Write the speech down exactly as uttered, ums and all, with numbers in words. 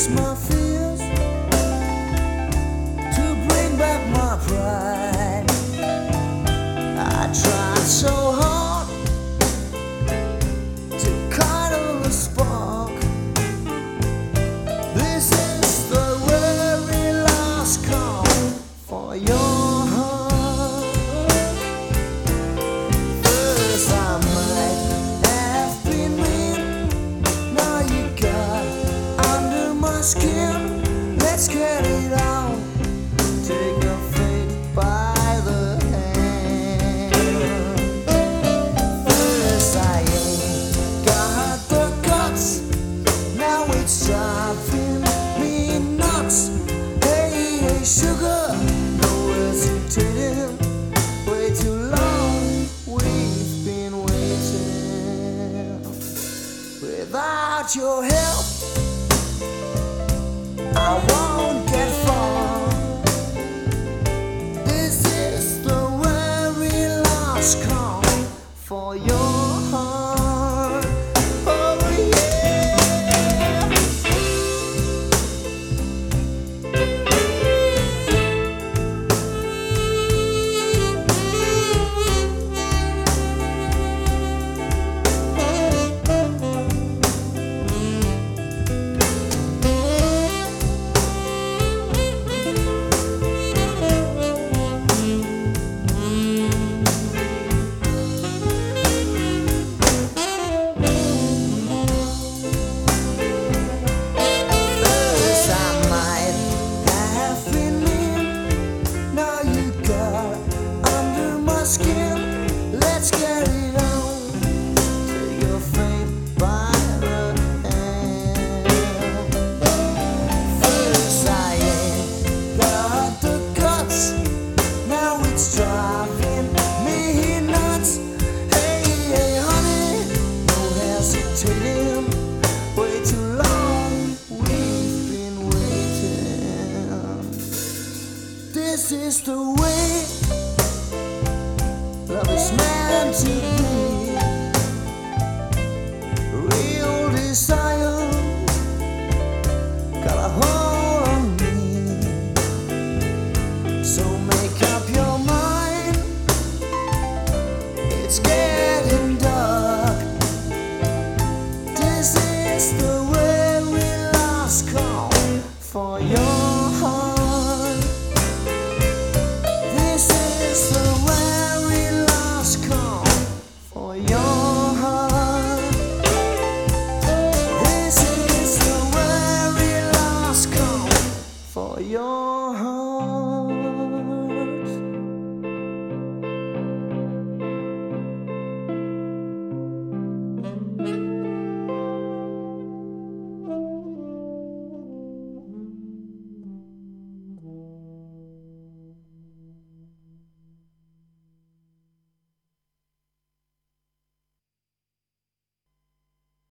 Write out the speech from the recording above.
face my fears, to bring back my pride. I tried so hard to kindle a spark. This is the very last call for your heart. First I might have been mean, now you got under my skin. Let's get it on, take your fate by the hand. First I ain't got the guts, now it's driving me nuts. Hey, hey, sugar, no hesitating, way too long we've been waiting. Without your help I won't get far. This is the very last call for your heart. Oh yeah. First I might have been mean, now you got under my skin. Let's get it on, take your fate by the hand. First I ain't got the guts, now it's driving me nuts. Hey, hey, honey, no hesitating, way too long we've been waiting. This is the way love is meant to be. Real desire got a hold on me. So make up your mind, it's getting dark. This is the way